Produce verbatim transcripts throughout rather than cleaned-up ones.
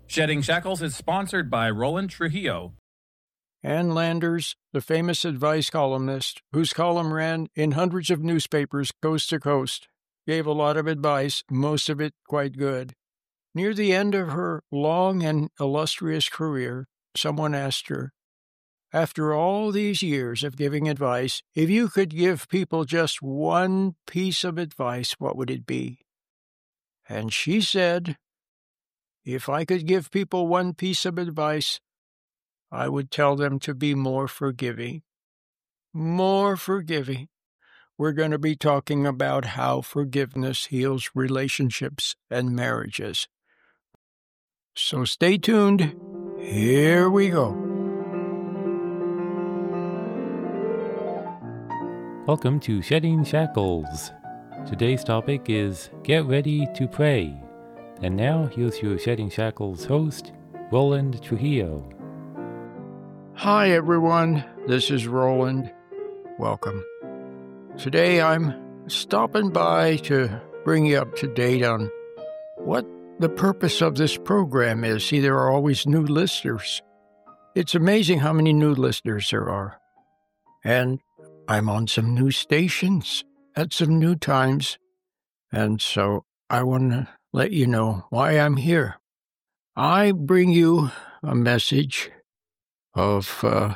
Shedding Shackles is sponsored by Roland Trujillo. Ann Landers, the famous advice columnist, whose column ran in hundreds of newspapers coast to coast, gave a lot of advice, most of it quite good. Near the end of her long and illustrious career, someone asked her, after all these years of giving advice, if you could give people just one piece of advice, what would it be? And she said, if I could give people one piece of advice, I would tell them to be more forgiving. More forgiving. We're going to be talking about how forgiveness heals relationships and marriages. So stay tuned. Here we go. Welcome to Shedding Shackles. Today's topic is Get Ready to Pray. And now, here's your Shedding Shackles host, Roland Trujillo. Hi, everyone. This is Roland. Welcome. Today, I'm stopping by to bring you up to date on what the purpose of this program is. See, there are always new listeners. It's amazing how many new listeners there are. And I'm on some new stations at some new times. And so I want to let you know why I'm here. I bring you a message of uh,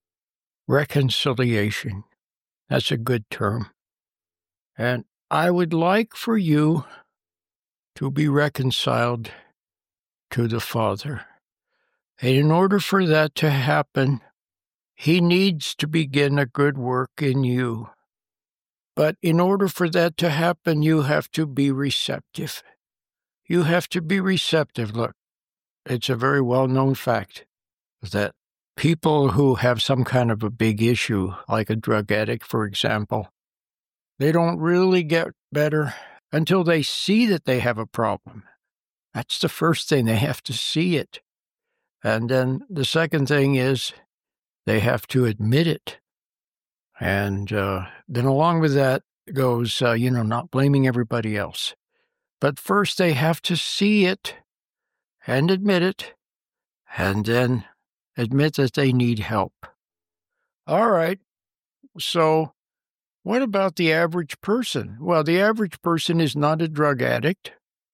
reconciliation. That's a good term. And I would like for you to be reconciled to the Father. And in order for that to happen, He needs to begin a good work in you. But in order for that to happen, you have to be receptive. You have to be receptive. Look, it's a very well-known fact that people who have some kind of a big issue, like a drug addict, for example, they don't really get better until they see that they have a problem. That's the first thing. They have to see it. And then the second thing is they have to admit it. And uh, then along with that goes, uh, you know, not blaming everybody else. But first they have to see it and admit it, and then admit that they need help. All right, so what about the average person? Well, the average person is not a drug addict,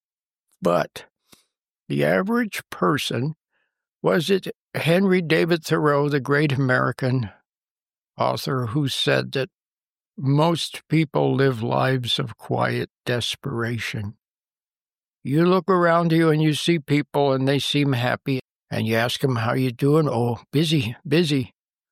but the average person, was it Henry David Thoreau, the great American author, who said that most people live lives of quiet desperation. You look around you and you see people and they seem happy, and you ask them, how you doing? Oh, busy, busy.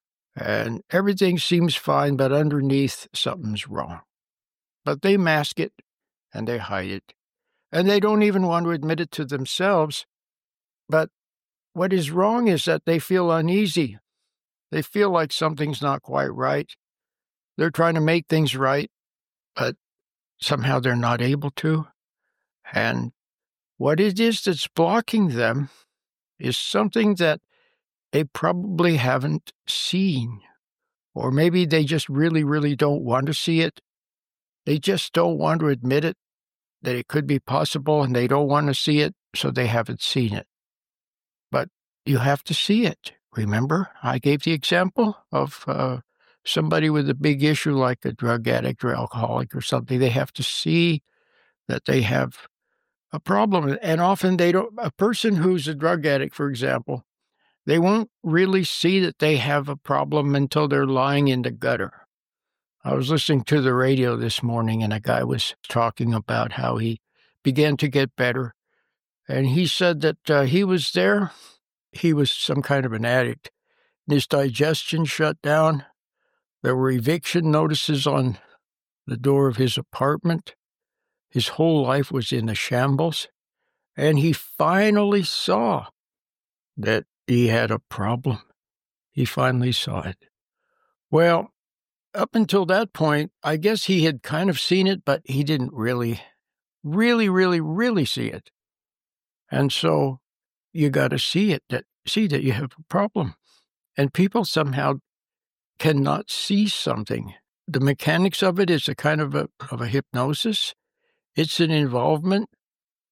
And everything seems fine, but underneath something's wrong. But they mask it and they hide it. And they don't even want to admit it to themselves. But what is wrong is that they feel uneasy. They feel like something's not quite right. They're trying to make things right, but somehow they're not able to. And what it is that's blocking them is something that they probably haven't seen. Or maybe they just really, really don't want to see it. They just don't want to admit it, that it could be possible, and they don't want to see it, so they haven't seen it. But you have to see it. Remember, I gave the example of uh, somebody with a big issue like a drug addict or alcoholic or something. They have to see that they have a problem. And often they don't, a person who's a drug addict, for example, they won't really see that they have a problem until they're lying in the gutter. I was listening to the radio this morning, and a guy was talking about how he began to get better. And he said that uh, he was there. He was some kind of an addict. His digestion shut down. There were eviction notices on the door of his apartment. His whole life was in a shambles. And he finally saw that he had a problem. He finally saw it. Well, up until that point, I guess he had kind of seen it, but he didn't really, really, really, really see it. And so you got to see it, that see that you have a problem. And people somehow cannot see something. The mechanics of it is a kind of a, of a hypnosis. It's an involvement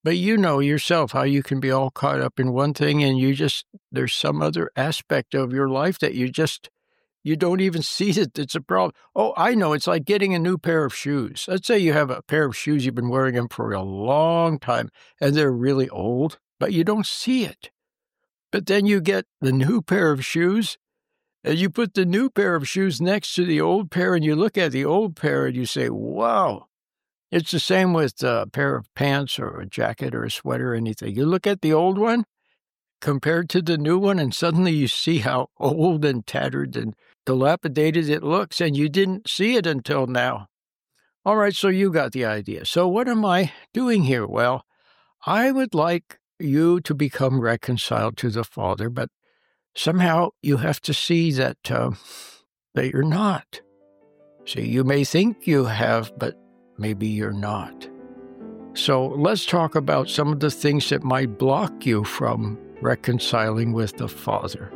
But you know yourself how you can be all caught up in one thing and you just, there's some other aspect of your life that you just, you don't even see that it's a problem. Oh, I know. It's like getting a new pair of shoes. Let's say you have a pair of shoes, you've been wearing them for a long time, and they're really old, but you don't see it. But then you get the new pair of shoes, and you put the new pair of shoes next to the old pair, and you look at the old pair, and you say, wow. It's the same with a pair of pants or a jacket or a sweater or anything. You look at the old one compared to the new one, and suddenly you see how old and tattered and dilapidated it looks, and you didn't see it until now. All right, so you got the idea. So what am I doing here? Well, I would like you to become reconciled to the Father, but somehow you have to see that, uh, that you're not. See, you may think you have, but maybe you're not. So let's talk about some of the things that might block you from reconciling with the Father.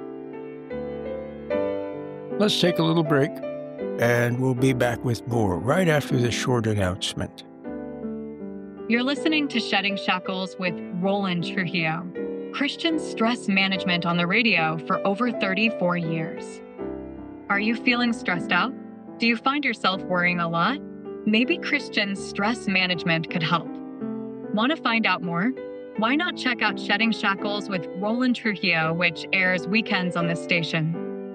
Let's take a little break, and we'll be back with more right after this short announcement. You're listening to Shedding Shackles with Roland Trujillo, Christian stress management on the radio for over thirty-four years. Are you feeling stressed out? Do you find yourself worrying a lot? Maybe Christian stress management could help. Want to find out more? Why not check out Shedding Shackles with Roland Trujillo, which airs weekends on this station.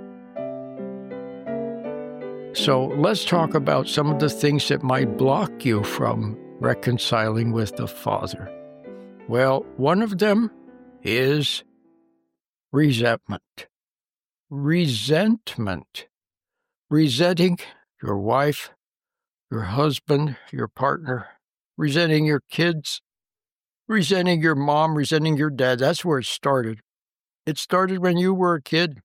So let's talk about some of the things that might block you from reconciling with the Father. Well, one of them is resentment. Resentment. Resenting your wife, your husband, your partner, resenting your kids, resenting your mom, resenting your dad. That's where it started. It started when you were a kid,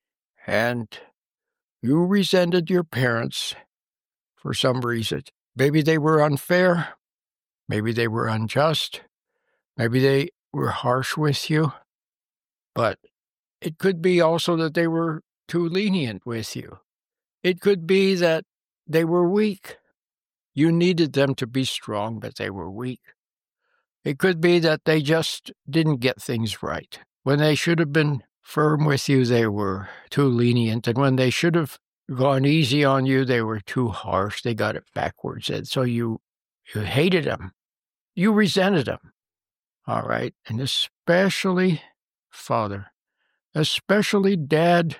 and you resented your parents for some reason. Maybe they were unfair. Maybe they were unjust. Maybe they were harsh with you. But it could be also that they were too lenient with you. It could be that they were weak. You needed them to be strong, but they were weak. It could be that they just didn't get things right. When they should have been firm with you, they were too lenient. And when they should have gone easy on you, they were too harsh. They got it backwards. And so you, you hated them. You resented them. All right. And especially Father, especially Dad.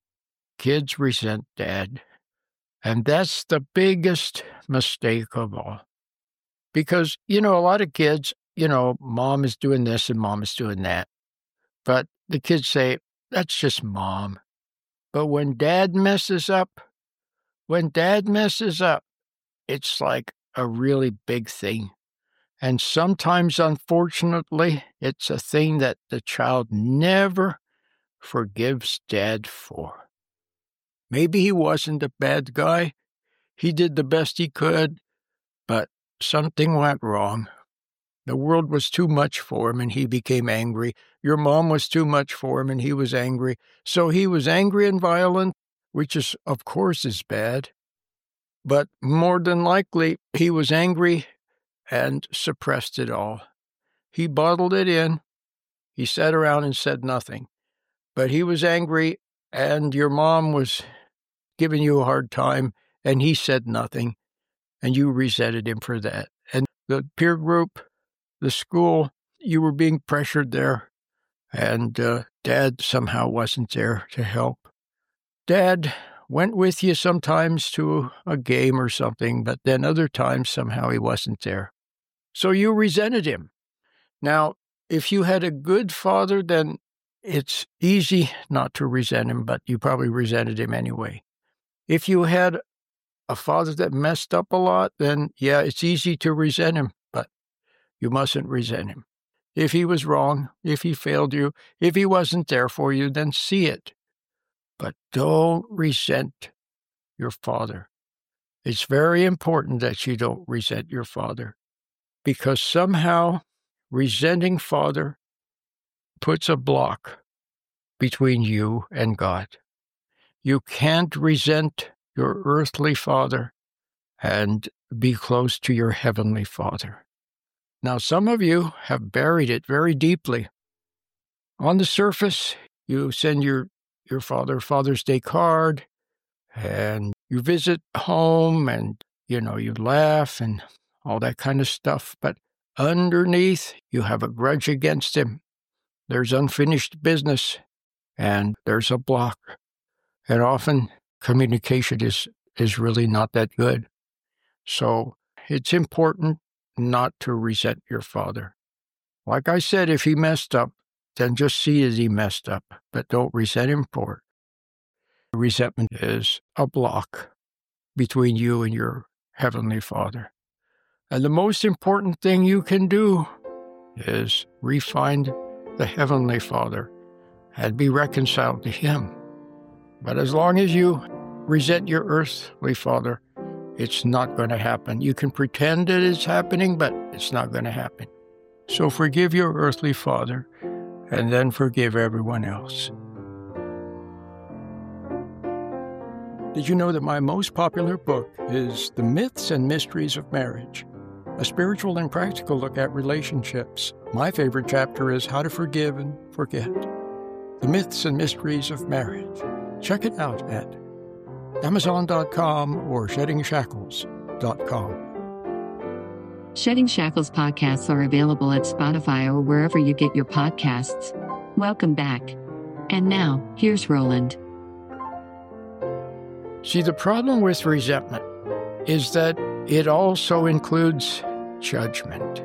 Kids resent Dad. And that's the biggest mistake of all. Because, you know, a lot of kids, you know, mom is doing this and mom is doing that. But the kids say, that's just mom. But when Dad messes up, when Dad messes up, it's like a really big thing. And sometimes, unfortunately, it's a thing that the child never forgives Dad for. Maybe he wasn't a bad guy. He did the best he could, but something went wrong. The world was too much for him, and he became angry. Your mom was too much for him, and he was angry. So he was angry and violent, which is, of course, is bad. But more than likely, he was angry and suppressed it all. He bottled it in. He sat around and said nothing. But he was angry, and your mom was giving you a hard time, and he said nothing, and you resented him for that. And the peer group, the school, you were being pressured there, and uh, Dad somehow wasn't there to help. Dad went with you sometimes to a game or something, but then other times somehow he wasn't there. So you resented him. Now, if you had a good father, then it's easy not to resent him, but you probably resented him anyway. If you had a father that messed up a lot, then yeah, it's easy to resent him, but you mustn't resent him. If he was wrong, if he failed you, if he wasn't there for you, then see it. But don't resent your father. It's very important that you don't resent your father, because somehow resenting Father puts a block between you and God. You can't resent your earthly father and be close to your heavenly Father. Now, some of you have buried it very deeply. On the surface, you send your, your father Father's Day card, and you visit home, and, you know, you laugh and all that kind of stuff. But underneath, you have a grudge against him. There's unfinished business, and there's a block. And often, communication is, is really not that good. So it's important not to resent your father. Like I said, if he messed up, then just see that he messed up, but don't resent him for it. Resentment is a block between you and your Heavenly Father. And the most important thing you can do is re-find the Heavenly Father and be reconciled to Him. But as long as you resent your earthly father, it's not going to happen. You can pretend that it's happening, but it's not going to happen. So forgive your earthly father, and then forgive everyone else. Did you know that my most popular book is The Myths and Mysteries of Marriage? A spiritual and practical look at relationships. My favorite chapter is How to Forgive and Forget. The Myths and Mysteries of Marriage. Check it out at amazon dot com or shedding shackles dot com. Shedding Shackles podcasts are available at Spotify or wherever you get your podcasts. Welcome back. And now, here's Roland. See, the problem with resentment is that it also includes judgment.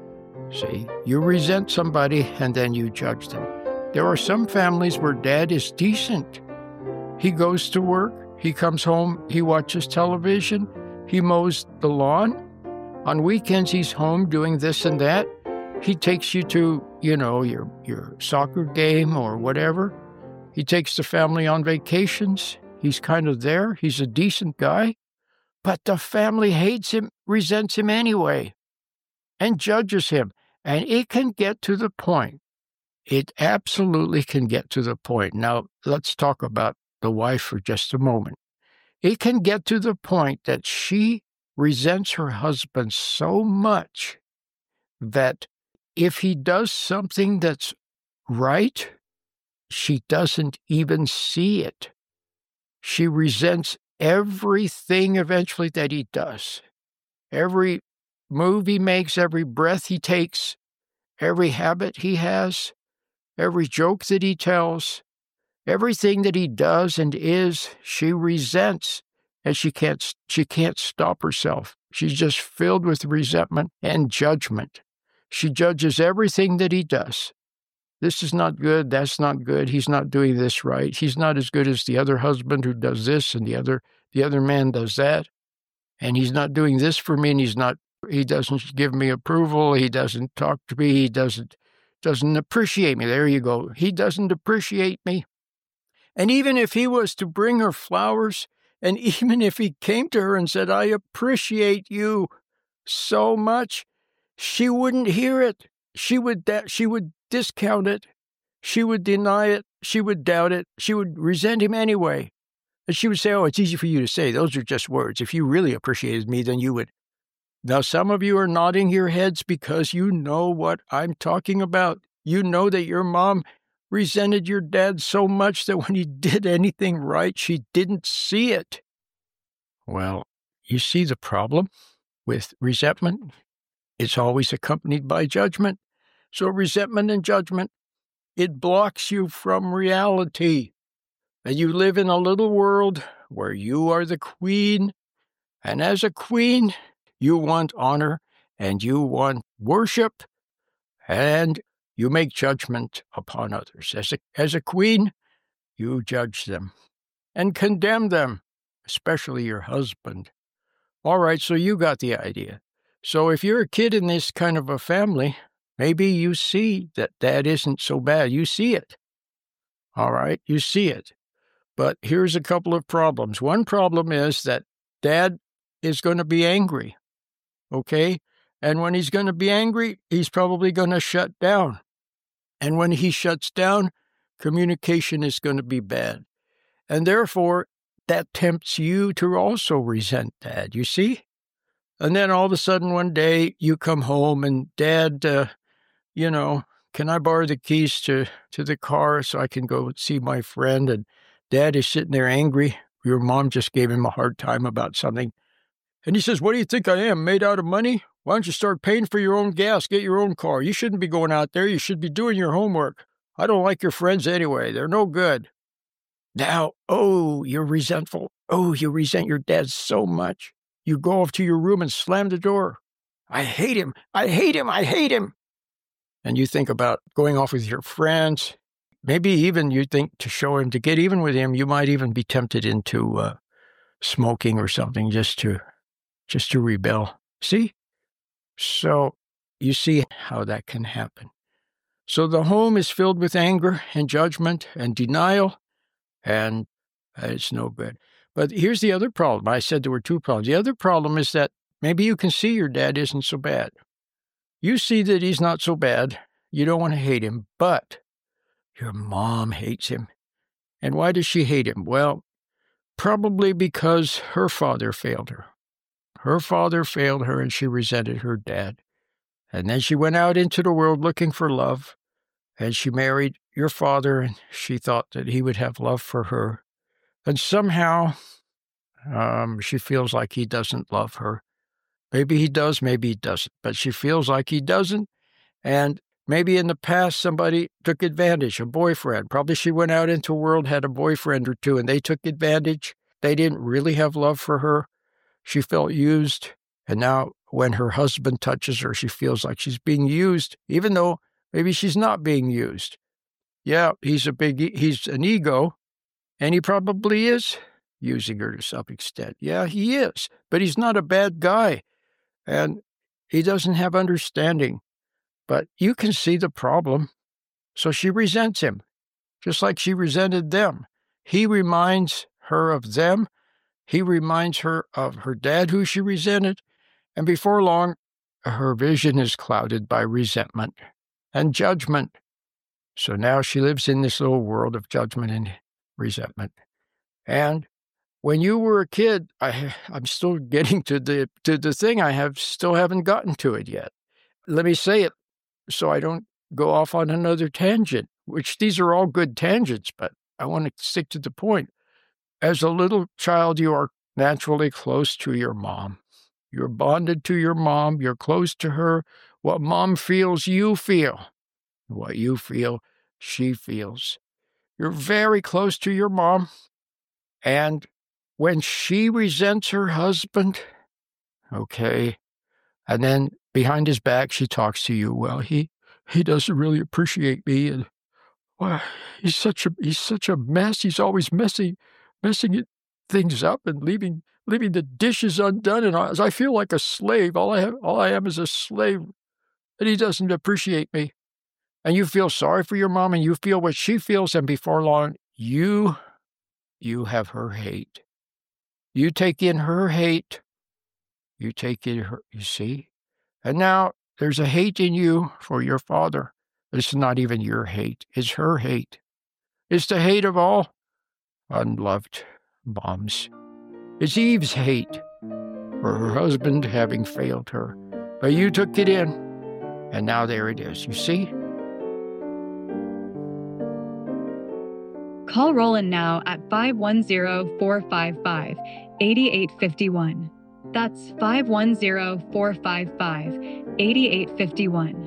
See, you resent somebody and then you judge them. There are some families where dad is decent. He goes to work, he comes home, he watches television, he mows the lawn. On weekends, he's home doing this and that. He takes you to, you know, your, your soccer game or whatever. He takes the family on vacations. He's kind of there. He's a decent guy. But the family hates him, resents him anyway, and judges him. And it can get to the point. It absolutely can get to the point. Now, let's talk about the wife for just a moment. It can get to the point that she resents her husband so much that if he does something that's right, she doesn't even see it. She resents everything eventually that he does. Every move he makes, every breath he takes, every habit he has, every joke that he tells, everything that he does and is, she resents. And she can't, she can't stop herself. She's just filled with resentment and judgment. She judges everything that he does. This is not good. That's not good. He's not doing this right. He's not as good as the other husband who does this, and the other, the other man does that. And he's not doing this for me, and he's not, he doesn't give me approval. He doesn't talk to me. He doesn't, doesn't appreciate me. There you go. He doesn't appreciate me. And even if he was to bring her flowers, and even if he came to her and said, I appreciate you so much, she wouldn't hear it. She would da- she would discount it. She would deny it. She would doubt it. She would resent him anyway. And she would say, oh, it's easy for you to say. Those are just words. If you really appreciated me, then you would. Now, some of you are nodding your heads because you know what I'm talking about. You know that your mom resented your dad so much that when he did anything right, she didn't see it. Well, you see the problem with resentment? It's always accompanied by judgment. So resentment and judgment, it blocks you from reality. And you live in a little world where you are the queen. And as a queen, you want honor and you want worship and you make judgment upon others. As a, as a queen, you judge them and condemn them, especially your husband. All right, so you got the idea. So if you're a kid in this kind of a family, maybe you see that dad isn't so bad. You see it. All right, you see it. But here's a couple of problems. One problem is that dad is going to be angry, okay? And when he's going to be angry, he's probably going to shut down. And when he shuts down, communication is going to be bad. And therefore, that tempts you to also resent dad, you see? And then all of a sudden one day you come home and, Dad, uh, you know, can I borrow the keys to, to the car so I can go see my friend? And Dad is sitting there angry. Your mom just gave him a hard time about something. And he says, what do you think I am, made out of money? Why don't you start paying for your own gas, get your own car? You shouldn't be going out there. You should be doing your homework. I don't like your friends anyway. They're no good. Now, oh, you're resentful. Oh, you resent your dad so much. You go off to your room and slam the door. I hate him. I hate him. I hate him. And you think about going off with your friends. Maybe even you think to show him, to get even with him, you might even be tempted into uh, smoking or something just to, just to rebel. See? So you see how that can happen. So the home is filled with anger and judgment and denial, and it's no good. But here's the other problem. I said there were two problems. The other problem is that maybe you can see your dad isn't so bad. You see that he's not so bad. You don't want to hate him, but your mom hates him. And why does she hate him? Well, probably because her father failed her. Her father failed her and she resented her dad. And then she went out into the world looking for love, and she married your father, and she thought that he would have love for her. And somehow um, she feels like he doesn't love her. Maybe he does, maybe he doesn't, but she feels like he doesn't. And maybe in the past somebody took advantage, a boyfriend. Probably she went out into the world, had a boyfriend or two, and they took advantage. They didn't really have love for her. She felt used, and now when her husband touches her, she feels like she's being used, even though maybe she's not being used. Yeah, he's a big, he's an ego, and he probably is using her to some extent. Yeah, he is, but he's not a bad guy, and he doesn't have understanding. But you can see the problem. So she resents him, just like she resented them. He reminds her of them. He reminds her of her dad, who she resented. And before long, her vision is clouded by resentment and judgment. So now she lives in this little world of judgment and resentment. And when you were a kid, I, I'm still getting to the to the thing. I have still haven't gotten to it yet. Let me say it so I don't go off on another tangent, which these are all good tangents, but I want to stick to the point. As a little child, you are naturally close to your mom. You're bonded to your mom. You're close to her. What mom feels, you feel. What you feel, she feels. You're very close to your mom. And when she resents her husband, okay, and then behind his back, she talks to you. Well, he he doesn't really appreciate me, and well, he's such a he's such a mess. He's always messing messing it, things up and leaving leaving the dishes undone. And I, I feel like a slave. All I have, all I am is a slave, and he doesn't appreciate me. And you feel sorry for your mom, and you feel what she feels, and before long, you you have her hate. You take in her hate. You take in her. You see. And now there's a hate in you for your father. It's not even your hate. It's her hate. It's the hate of all unloved moms. It's Eve's hate for her husband having failed her. But you took it in, and now there it is. You see? Call Roland now at five one zero, four five five, eight eight five one. That's five one zero, four five five, eight eight five one.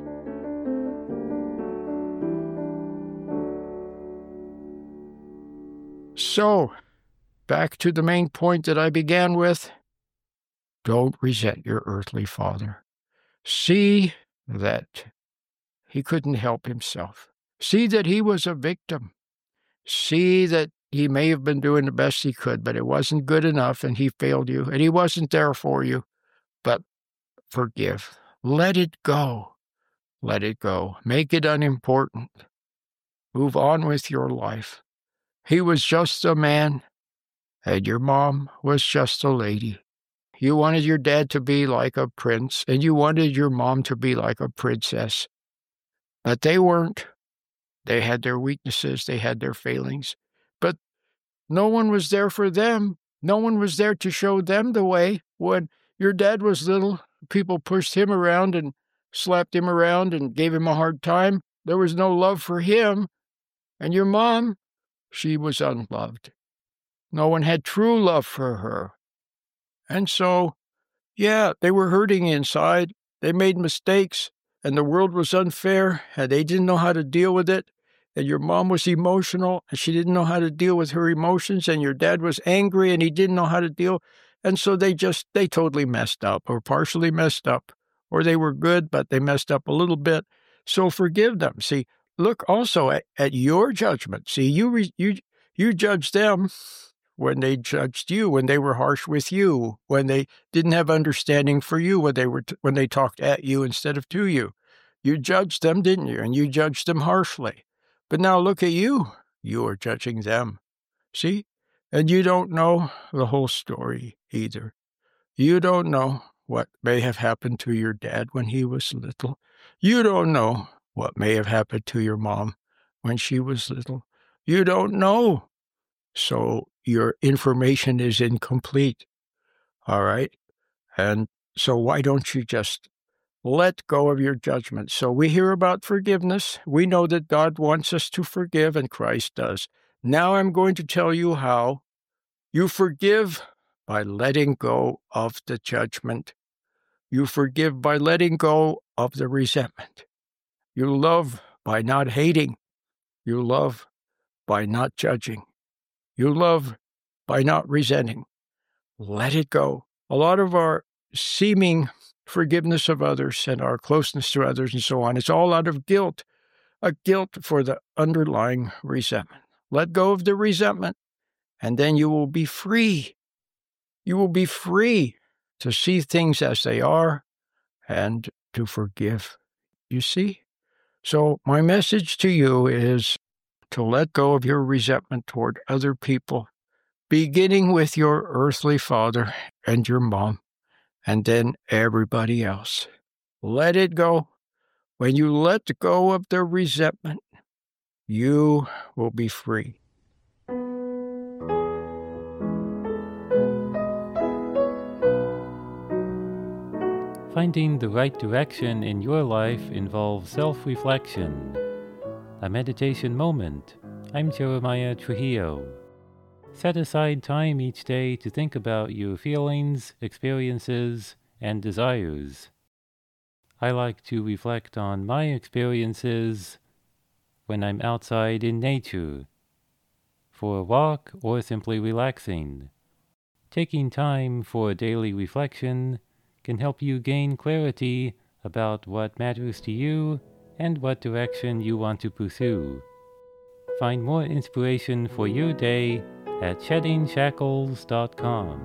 So, back to the main point that I began with. Don't resent your earthly father. See that he couldn't help himself. See that he was a victim. See that he may have been doing the best he could, but it wasn't good enough, and he failed you, and he wasn't there for you. But forgive. Let it go. Let it go. Make it unimportant. Move on with your life. He was just a man, and your mom was just a lady. You wanted your dad to be like a prince, and you wanted your mom to be like a princess. But they weren't. They had their weaknesses. They had their failings. But no one was there for them. No one was there to show them the way when your dad was little, people pushed him around and slapped him around and gave him a hard time. There was no love for him. And your mom, she was unloved. No one had true love for her. And so, yeah, they were hurting inside. They made mistakes, and the world was unfair, and they didn't know how to deal with it. And your mom was emotional, and she didn't know how to deal with her emotions, and your dad was angry, and he didn't know how to deal. And so they just, they totally messed up, or partially messed up, or they were good, but they messed up a little bit. So forgive them. See, look also at, at your judgment. See, you, re, you, you judged them when they judged you, when they were harsh with you, when they didn't have understanding for you, when they were t- when they talked at you instead of to you. You judged them, didn't you? And you judged them harshly. But now look at you. You are judging them. See? And you don't know the whole story either. You don't know what may have happened to your dad when he was little. You don't know what may have happened to your mom when she was little. You don't know. So your information is incomplete, all right? And so why don't you just let go of your judgment? So we hear about forgiveness. We know that God wants us to forgive, and Christ does. Now I'm going to tell you how you forgive by letting go of the judgment. You forgive by letting go of the resentment. You love by not hating. You love by not judging. You love by not resenting. Let it go. A lot of our seeming forgiveness of others and our closeness to others and so on, it's all out of guilt, a guilt for the underlying resentment. Let go of the resentment, and then you will be free. You will be free to see things as they are and to forgive. You see? So my message to you is to let go of your resentment toward other people, beginning with your earthly father and your mom, and then everybody else. Let it go. When you let go of the resentment, you will be free. Finding the right direction in your life involves self-reflection. A meditation moment. I'm Jeremiah Trujillo. Set aside time each day to think about your feelings, experiences, and desires. I like to reflect on my experiences when I'm outside in nature, for a walk or simply relaxing. Taking time for daily reflection can help you gain clarity about what matters to you and what direction you want to pursue. Find more inspiration for your day at shedding shackles dot com.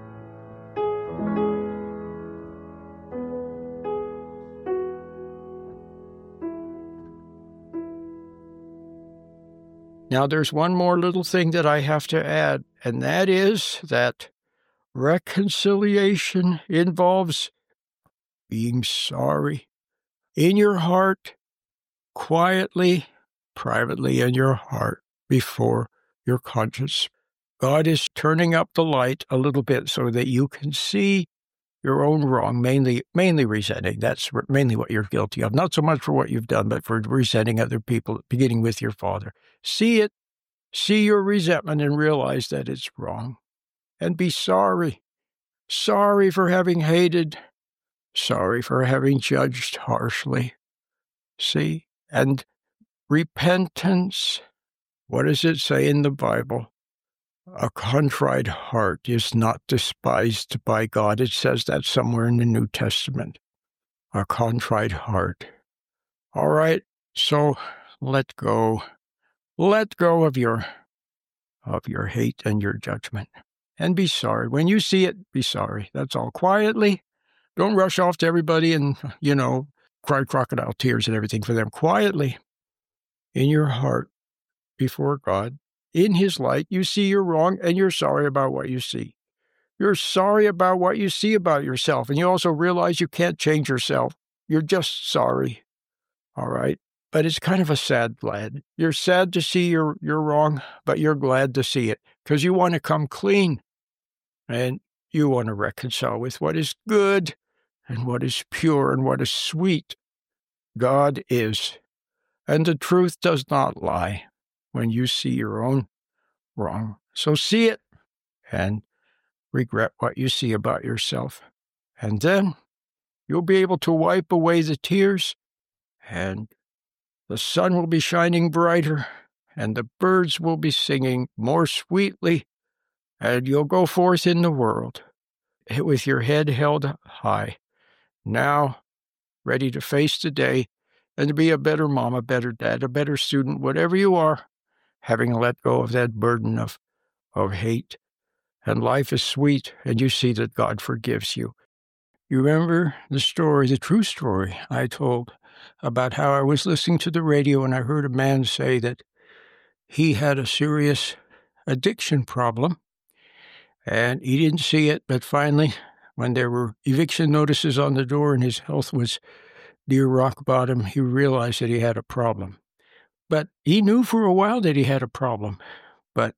Now, there's one more little thing that I have to add, and that is that reconciliation involves being sorry in your heart, quietly, privately in your heart, before your conscience. God is turning up the light a little bit so that you can see your own wrong, mainly mainly resenting. That's mainly what you're guilty of. Not so much for what you've done, but for resenting other people, beginning with your father. See it, see your resentment and realize that it's wrong. And be sorry. Sorry for having hated. Sorry for having judged harshly. See? And repentance, what does it say in the Bible? A contrite heart is not despised by God. It says that somewhere in the New Testament. A contrite heart. All right, so let go. Let go of your of your hate and your judgment. And be sorry. When you see it, be sorry. That's all. Quietly. Don't rush off to everybody and, you know, cry crocodile tears and everything for them. Quietly, in your heart, before God, in His light, you see you're wrong and you're sorry about what you see. You're sorry about what you see about yourself. And you also realize you can't change yourself. You're just sorry. All right? But it's kind of a sad glad. You're sad to see you're, you're wrong, but you're glad to see it because you want to come clean. And you want to reconcile with what is good and what is pure and what is sweet. God is, and the truth does not lie when you see your own wrong. So see it and regret what you see about yourself. And then you'll be able to wipe away the tears, and the sun will be shining brighter, and the birds will be singing more sweetly, and you'll go forth in the world with your head held high, now ready to face the day and to be a better mom, a better dad, a better student, whatever you are, having let go of that burden of, of hate. And life is sweet, and you see that God forgives you. You remember the story, the true story I told about how I was listening to the radio and I heard a man say that he had a serious addiction problem, and he didn't see it, but finally, when there were eviction notices on the door and his health was near rock bottom, he realized that he had a problem. But he knew for a while that he had a problem, but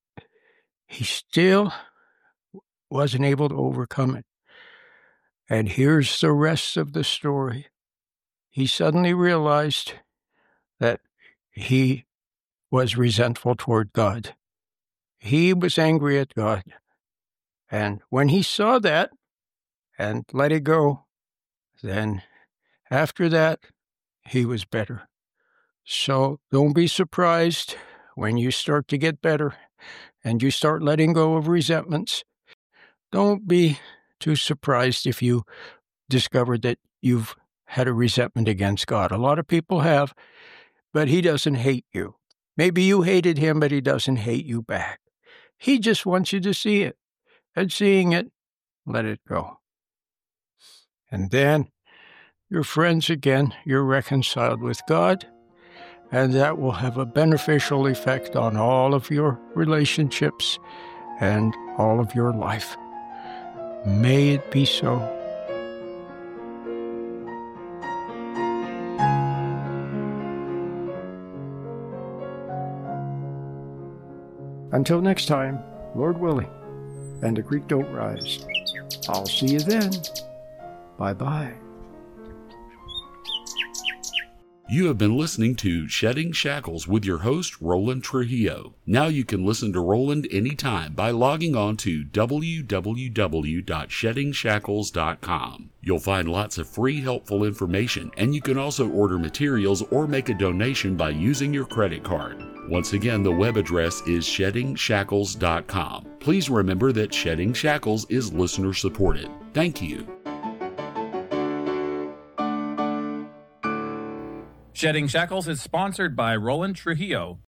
he still wasn't able to overcome it. And here's the rest of the story. He suddenly realized that he was resentful toward God. He was angry at God. And when he saw that and let it go, then after that, he was better. So don't be surprised when you start to get better and you start letting go of resentments. Don't be too surprised if you discover that you've had a resentment against God. A lot of people have, but he doesn't hate you. Maybe you hated him, but he doesn't hate you back. He just wants you to see it. And seeing it, let it go. And then you're friends again, you're reconciled with God, and that will have a beneficial effect on all of your relationships and all of your life. May it be so. Until next time, Lord willing, and the creek don't rise. I'll see you then. Bye-bye. You have been listening to Shedding Shackles with your host, Roland Trujillo. Now you can listen to Roland anytime by logging on to w w w dot shedding shackles dot com. You'll find lots of free, helpful information, and you can also order materials or make a donation by using your credit card. Once again, the web address is shedding shackles dot com. Please remember that Shedding Shackles is listener-supported. Thank you. Shedding Shackles is sponsored by Roland Trujillo,